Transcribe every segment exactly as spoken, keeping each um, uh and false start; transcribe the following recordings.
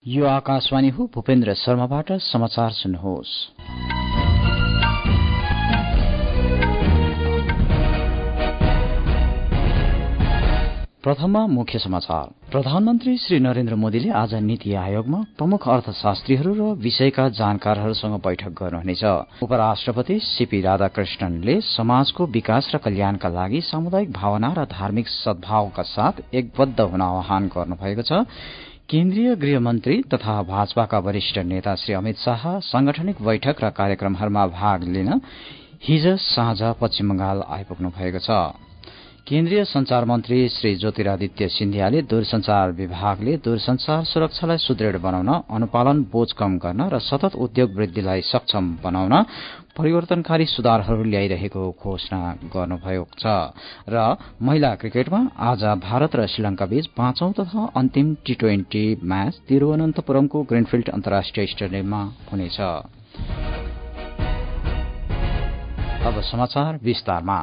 यो आकाशवाणी हो। भूपेन्द्र शर्माबाट समाचार सुन्नुहोस्। प्रथममा मुख्य समाचार। प्रधानमन्त्री श्री नरेन्द्र मोदीले आज नीति आयोगमा प्रमुख अर्थशास्त्रीहरू र विषयका जानकारहरूसँग बैठक गर्नुहुनेछ। उपराष्ट्रपति सीपी राधाकृष्णनले समाजको विकास र कल्याणका लागि सामुदायिक भावना र धार्मिक सद्भावका साथ एकबद्ध हुन आह्वान गर्नुभएको छ। केन्द्रीय गृहमन्त्री तथा भाजपाका वरिष्ठ नेता श्री अमित शाह सांगठनिक बैठक र कार्यक्रमहरूमा भाग लिन हिज साँझ पश्चिम बंगाल आइपुग्नु भएको छ। केन्द्रीय संचार मन्त्री श्री ज्योतिरादित्य सिन्धियाले दूरसंचार विभागले दूरसंचार सुरक्षालाई सुदृढ़ बनाउन, अनुपालन बोझ कम गर्न र सतत उद्योग वृद्धिलाई सक्षम बनाउन परिवर्तनकारी सुधारहरू ल्याइरहेको घोषणा गर्नुभएको छ। र महिला क्रिकेटमा आज भारत र श्रीलंका बीच पाँचौं तथा अन्तिम टी ट्वेन्टी म्याच तिरूवनन्तपुरमको ग्रीनफिल्ड अन्तर्राष्ट्रिय स्टेडियममा हुनेछ। अब समाचार विस्तारमा।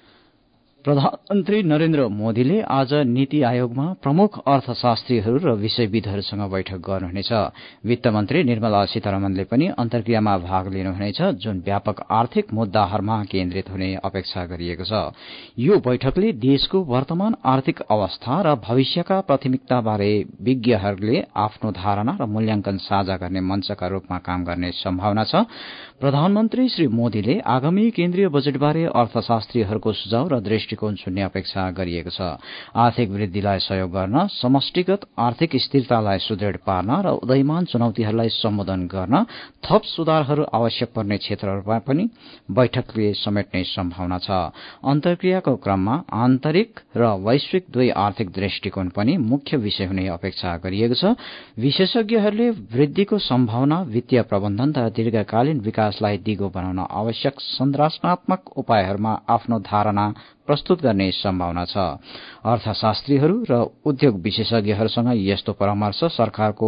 प्रधानमन्त्री नरेन्द्र मोदीले आज नीति आयोगमा प्रमुख अर्थशास्त्रीहरू र विषयविदहरूसँग बैठक गर्नुहुनेछ। वित्त मन्त्री निर्मला सीतारमणले पनि अन्तर्क्रियामा भाग लिनुहुनेछ, जुन व्यापक आर्थिक मुद्दाहरूमा केन्द्रित हुने अपेक्षा गरिएको छ। यो बैठकले देशको वर्तमान आर्थिक अवस्था र भविष्यका प्राथमिकताबारे विज्ञहरूले आफ्नो धारणा र मूल्याङ्कन साझा गर्ने मञ्चका रूपमा काम गर्ने सम्भावना छ। प्रधानमन्त्री श्री मोदीले आगामी केन्द्रीय बजेटबारे अर्थशास्त्रीहरूको सुझाव र दृष्टिकोण सुन्ने अपेक्षा गरिएको छ। आर्थिक वृद्धिलाई सहयोग गर्न, समष्टिगत आर्थिक स्थिरतालाई सुदृढ़ पार्न र उदयमान चुनौतीहरूलाई सम्बोधन गर्न थप सुधारहरू आवश्यक पर्ने क्षेत्रहरूमा पनि बैठकले समेट्ने सम्भावना छ। अन्तर्क्रियाको क्रममा आन्तरिक र वैश्विक दुवै आर्थिक दृष्टिकोण पनि मुख्य विषय हुने अपेक्षा गरिएको छ। विशेषज्ञहरूले वृद्धिको सम्भावना, वित्तीय प्रबन्धन तथा दीर्घकालीन विकासलाई दिगो बनाउन आवश्यक संरचनात्मक उपायहरूमा आफ्नो धारणा प्रस्तुत गर्ने सम्भावना छ। अर्थशास्त्रीहरू र उद्योग विशेषज्ञहरूसँग यस्तो परामर्श सरकारको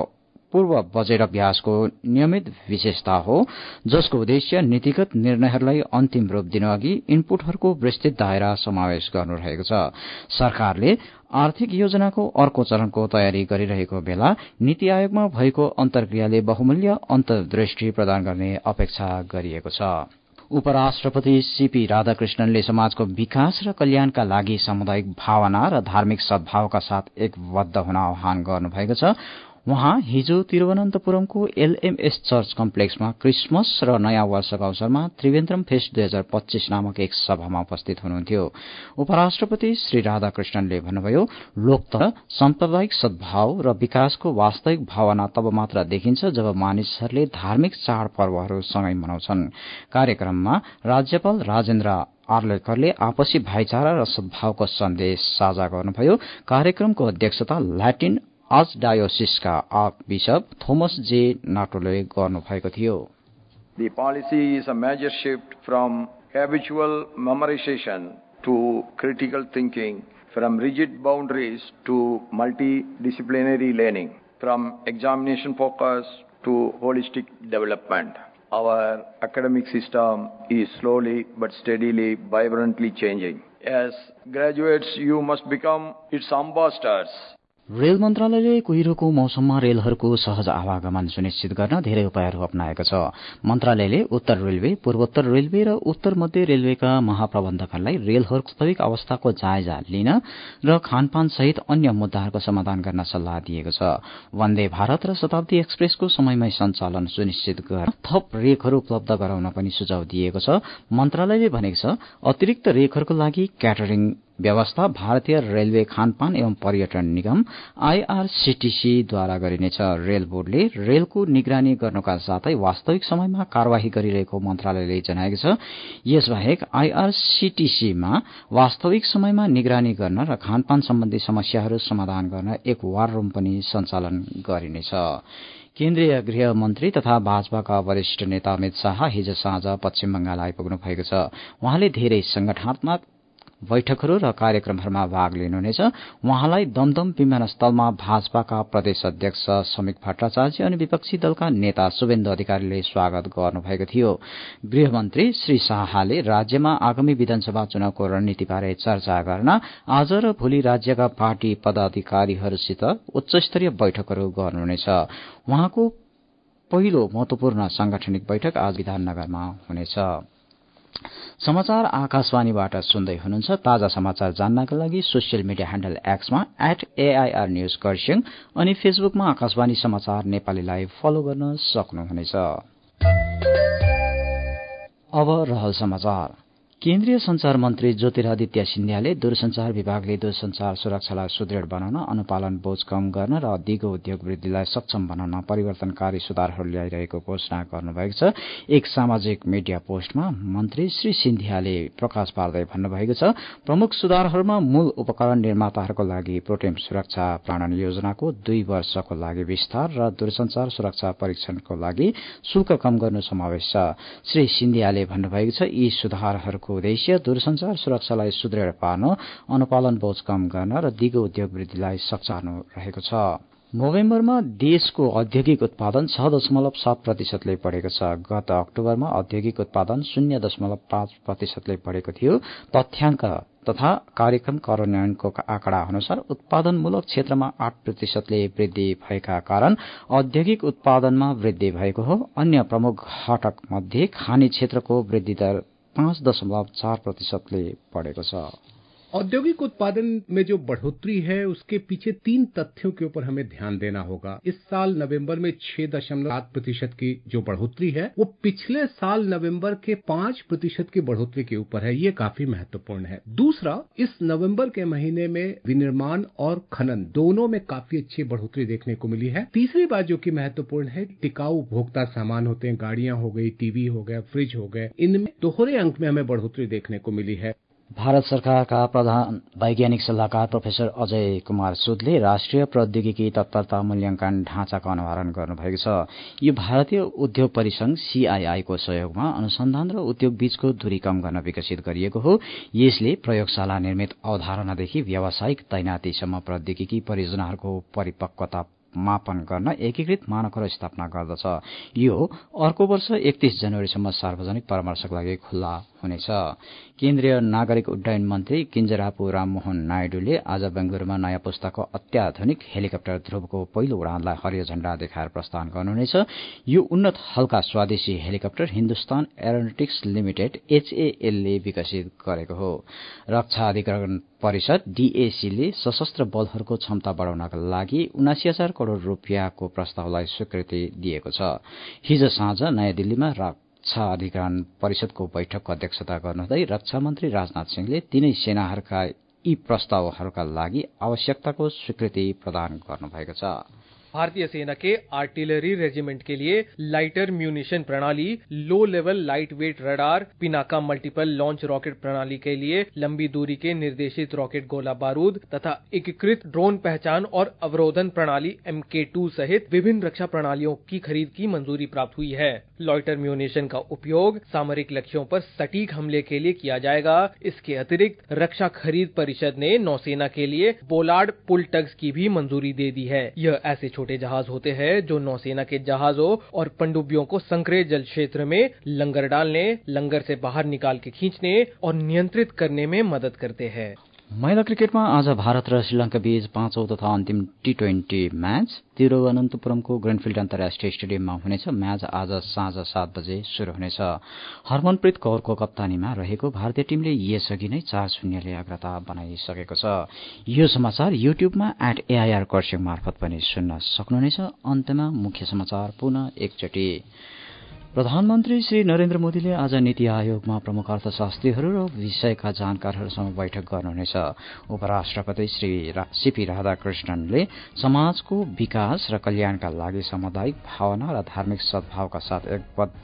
पूर्व बजेट अभ्यासको नियमित विशेषता हो, जसको उद्देश्य नीतिगत निर्णयहरूलाई अन्तिम रूप दिनअघि इनपुटहरूको विस्तृत दायरा समावेश गर्नु रहेको छ। सरकारले आर्थिक योजनाको अर्को चरणको तयारी गरिरहेको बेला नीति आयोगमा भएको अन्तर्क्रियाले बहुमूल्य अन्तर्दृष्टि प्रदान गर्ने अपेक्षा गरिएको छ। उपराष्ट्रपति सीपी राधाकृष्णनले समाजको विकास र कल्याणका लागि सामुदायिक भावना र धार्मिक सद्भावका साथ एकबद्ध हुन आह्वान गर्नुभएको छ। उहाँ हिजो तिरूवनन्तपुरमको एलएमएस चर्च कम्प्लेक्समा क्रिसमस र नयाँ वर्षको अवसरमा त्रिवेन्द्रम फेस्ट दुई हजार पच्चीस नामक एक सभामा उपस्थित हुनुहुन्थ्यो। उपराष्ट्रपति श्री राधाकृष्णनले भन्नुभयो, लोकतन्त्र, साम्प्रदायिक सद्भाव र विकासको वास्तविक भावना तब मात्र देखिन्छ जब मानिसहरूले धार्मिक चाडपर्वहरू सँगै मनाउँछन्। कार्यक्रममा राज्यपाल राजेन्द्र आर्लेकरले आपसी भाइचारा र सद्भावको सन्देश साझा गर्नुभयो। कार्यक्रमको अध्यक्षता ल्याटिन आज डायोसिसका आर्क बिशप थोमस जे नाटोले गर्नुभएको थियो। The policy is a major shift from habitual memorization to critical thinking, from rigid boundaries to multidisciplinary learning, from examination focus to holistic development. Our academic system is slowly but steadily, vibrantly changing. As graduates, you must become its ambassadors. Rail मन्त्रालयले कुहिरोको मौसममा रेलहरूको सहज आवागमन सुनिश्चित गर्न धेरै उपायहरू अपनाएको छ। मन्त्रालयले उत्तर रेलवे, पूर्वोत्तर रेलवे र उत्तर मध्य रेलवेका महाप्रबन्धकहरूलाई रेलहरूको वास्तविक अवस्थाको जायजा लिन र खानपान सहित अन्य मुद्दाहरूको समाधान गर्न सल्लाह दिएको छ। वन्दे भारत र शताब्दी एक्सप्रेसको समयमै सञ्चालन सुनिश्चित गर्न थप रेकहरू उपलब्ध गराउन पनि सुझाव दिएको छ। मन्त्रालयले भनेको छ, अतिरिक्त रेकहरूको लागि क्याटरिङ व्यवस्था भारतीय रेलवे खानपान एवं पर्यटन निगम आईआरसीटीसीद्वारा गरिनेछ। रेल बोर्डले रेलको निगरानी गर्नका साथै वास्तविक समयमा कार्यवाही गरिरहेको मन्त्रालयले जनाएको छ। यसबाहेक आईआरसीटीसीमा वास्तविक समयमा निगरानी गर्न र खानपान सम्बन्धी समस्याहरू समाधान गर्न एक वार रूम पनि सञ्चालन गरिनेछ। केन्द्रीय गृह मन्त्री तथा भाजपाका वरिष्ठ नेता अमित शाह हिज साँझ पश्चिम बंगाल आइपुग्नु भएको छ। उहाँले धेरै संगठनात्मक बैठकहरू र कार्यक्रमहरूमा भाग लिनुहुनेछ। उहाँलाई दमदम विमानस्थलमा भाजपाका प्रदेश अध्यक्ष समीक भट्टाचार्य अनि विपक्षी दलका नेता शुभेन्दु अधिकारीले स्वागत गर्नुभएको थियो। गृहमन्त्री श्री शाहले राज्यमा आगामी विधानसभा चुनावको रणनीतिबारे चर्चा गर्न आज र भोलि राज्यका पार्टी पदाधिकारीहरूसित उच्चस्तरीय बैठकहरू गर्नुहुनेछ। उहाँको पहिलो महत्वपूर्ण सांगठनिक बैठक आज विधाननगरमा हुनेछ। समाचार आकाशवाणीबाट सुन्दै हुनुहुन्छ। ताजा समाचार जान्नका लागि सोसियल मिडिया ह्यान्डल एक्समा एट एआईआर न्यूज खरसाङ अनि फेसबुकमा आकाशवाणी समाचार नेपालीलाई फलो गर्न सक्नुहुनेछ। अब रहल समाचार। केन्द्रीय संचार मन्त्री ज्योतिरादित्य सिन्धियाले दूरसंचार विभागले दूरसंचार सुरक्षालाई सुदृढ़ बनाउन, अनुपालन बोझ कम गर्न र दिगो उद्योग वृद्धिलाई सक्षम बनाउन परिवर्तनकारी सुधारहरू ल्याइरहेको घोषणा गर्नुभएको छ। एक सामाजिक मीडिया पोस्टमा मन्त्री श्री सिन्धियाले प्रकाश पार्दै भन्नुभएको छ, प्रमुख सुधारहरूमा मूल उपकरण निर्माताहरूको लागि प्रोटेम सुरक्षा प्रमाणन योजनाको दुई वर्षको लागि विस्तार र दूरसंचार सुरक्षा परीक्षणको लागि शुल्क कम गर्नु समावेश छ। श्री सिन्धियाले भन्नुभएको छ, यी सुधारहरूको उद्देश्य दूरसंचार सुरक्षालाई सुदृढ़ पार्न, अनुपालन बोझ कम गर्न र दिगो उद्योग वृद्धिलाई सक्षम रहेको छ। नोभेम्बरमा देशको औद्योगिक उत्पादन छ दशमलव सात प्रतिशतले बढ़ेको छ। गत अक्टोबरमा औद्योगिक उत्पादन शून्य दशमलव पाँच प्रतिशतले बढ़ेको थियो। तथ्याङ्क तथा कार्यक्रम कार्यान्वयनको आँकडा अनुसार उत्पादनमूलक क्षेत्रमा आठ प्रतिशतले वृद्धि भएका कारण औद्योगिक उत्पादनमा वृद्धि भएको हो। अन्य प्रमुख घटक मध्ये खानी क्षेत्रको वृद्धि दर पांच दशमलव चार प्रतिशतले बढ़ेको छ। औद्योगिक उत्पादन में जो बढ़ोतरी है उसके पीछे तीन तथ्यों के ऊपर हमें ध्यान देना होगा। इस साल नवंबर में छह दशमलव सात प्रतिशत की जो बढ़ोतरी है वो पिछले साल नवंबर के पांच प्रतिशत की बढ़ोतरी के ऊपर है। ये काफी महत्वपूर्ण है। दूसरा, इस नवंबर के महीने में विनिर्माण और खनन दोनों में काफी अच्छी बढ़ोतरी देखने को मिली है। तीसरी बात जो कि महत्वपूर्ण है, टिकाऊ उपभोक्ता सामान होते हैं, गाड़ियां हो गई, टीवी हो गया, फ्रिज हो गए, इनमें दोहरे अंक में हमें बढ़ोतरी देखने को मिली है। भारत सरकारका प्रधान वैज्ञानिक सल्लाहकार प्रोफेसर अजय कुमार सुदले राष्ट्रिय प्रौद्योगिकी तत्परता मूल्यांकन ढाँचाको अनावरण गर्नुभएको छ। यो भारतीय उद्योग परिसंघ सीआईआई को सहयोगमा अनुसन्धान र उद्योग बीचको दूरी कम गर्न विकसित गरिएको हो। यसले प्रयोगशाला निर्मित अवधारणादेखि व्यावसायिक तैनातीसम्म प्रौद्योगिकी परियोजनाहरूको परिपक्वता मापन गर्न एकीकृत मानकहरू स्थापना गर्दछ। यो अर्को वर्ष एकतीस जनवरीसम्म सार्वजनिक परामर्शका लागि खुल्ला हुनेछ। केन्द्रीय नागरिक उड्डयन मन्त्री किञ्जरापु राममोहन नायडूले आज बेंगलुरूमा नयाँ पुस्ताको अत्याधुनिक हेलिकप्टर ध्रुवको पहिलो उडानलाई हरियो झण्डा देखाएर प्रस्थान गर्नुहुनेछ। यो उन्नत हल्का स्वदेशी हेलिकप्टर हिन्दुस्तान एरोनोटिक्स लिमिटेड एचएएलले विकसित गरेको हो। रक्षा अधिकरण परिषद डीएसीले सशस्त्र बलहरूको क्षमता बढ़ाउनका लागि उनासी हजार करोड़ रूपियाँको प्रस्तावलाई स्वीकृति दिएको छ। हिज साँझ नयाँ दिल्लीमा रक्षा अधिकरण परिषदको बैठकको अध्यक्षता गर्नुहुँदै रक्षा मन्त्री राजनाथ सिंहले तीनै सेनाहरूका यी प्रस्तावहरूका लागि आवश्यकताको स्वीकृति प्रदान गर्नुभएको छ। भारतीय सेना के आर्टिलरी रेजिमेंट के लिए लाइटर म्यूनिशन प्रणाली, low level light weight radar, Pinaka multiple launch rocket प्रणाली के लिए लंबी दूरी के निर्देशित रॉकेट गोला बारूद तथा एकीकृत ड्रोन पहचान और अवरोधन प्रणाली एम के टू सहित विभिन्न रक्षा प्रणालियों की खरीद की मंजूरी प्राप्त हुई है। लॉइटर म्यूनिशन का उपयोग सामरिक लक्ष्यों पर सटीक हमले के लिए किया जाएगा। इसके अतिरिक्त रक्षा खरीद परिषद ने नौसेना के लिए बोलार्ड पुल टग्स की भी मंजूरी दे दी है। यह ऐसे छोटे जहाज होते हैं जो नौसेना के जहाजों और पनडुब्बियों को संकरे जल क्षेत्र में लंगर डालने, लंगर से बाहर निकाल के खींचने और नियंत्रित करने में मदद करते हैं। महिला क्रिकेटमा आज भारत र श्रीलंका बीच पाँचौं तथा अन्तिम टी ट्वेन्टी म्याच तिरुवनन्तपुरमको ग्रेनफिल्ड अन्तर्राष्ट्रिय स्टेडियममा हुनेछ। म्याच आज साँझ सात बजे शुरू हुनेछ। हरमनप्रीत कौरको कप्तानीमा रहेको भारतीय टीमले यसअघि नै चार शून्यले अग्रता बनाइसकेको छ। यो समाचार युट्युबमा एट एआईआर खरसाङ मार्फत पनि सुन्न सक्नुहुनेछ। अन्त्यमा मुख्य समाचार पुनः एकचोटि। प्रधानमन्त्री श्री नरेन्द्र मोदीले आज नीति आयोगमा प्रमुख अर्थशास्त्रीहरू र विषयका जानकारहरूसँग बैठक गर्नुहुनेछ। उपराष्ट्रपति श्री सीपी राधाकृष्णनले समाजको विकास र कल्याणका लागि सामुदायिक भावना र धार्मिक सद्भावका साथ एकबद्ध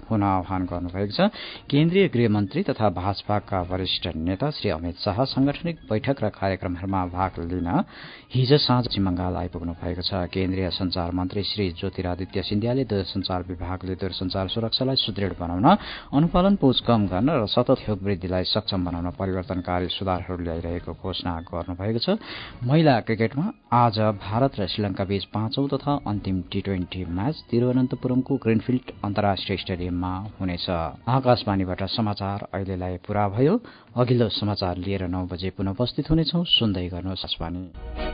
हुन आह्वान गर्नुभएको छ। केन्द्रीय गृहमन्त्री तथा भाजपाका वरिष्ठ नेता श्री अमित शाह सांगठनिक बैठक र कार्यक्रमहरूमा भाग लिन हिज साँझ पश्चिम बंगाल आइपुग्नु भएको छ। केन्द्रीय संचार मन्त्री श्री ज्योतिरादित्य सिन्धियाले दूरसंचार विभागले दूरसंचार सुरक्षालाई सुदृढ़ बनाउन, अनुपालन पहुँच कम गर्न र सतत योग वृद्धिलाई सक्षम बनाउन परिवर्तनकारी सुधारहरू ल्याइरहेको घोषणा गर्नुभएको छ। महिला क्रिकेटमा आज भारत र श्रीलंका बीच पाँचौं तथा अन्तिम टी ट्वेन्टी म्याच तिरूवनन्तपुरमको ग्रिनफिल्ड अन्तर्राष्ट्रिय स्टेडियममा हुनेछ। आकाशवाणीबाट समाचार अहिलेलाई पूरा भयो। अघिल्लो समाचार लिएर नौ बजे पुनः उपस्थित हुनेछौं। सुन्दै गर्नुहोस् आकाशवाणी।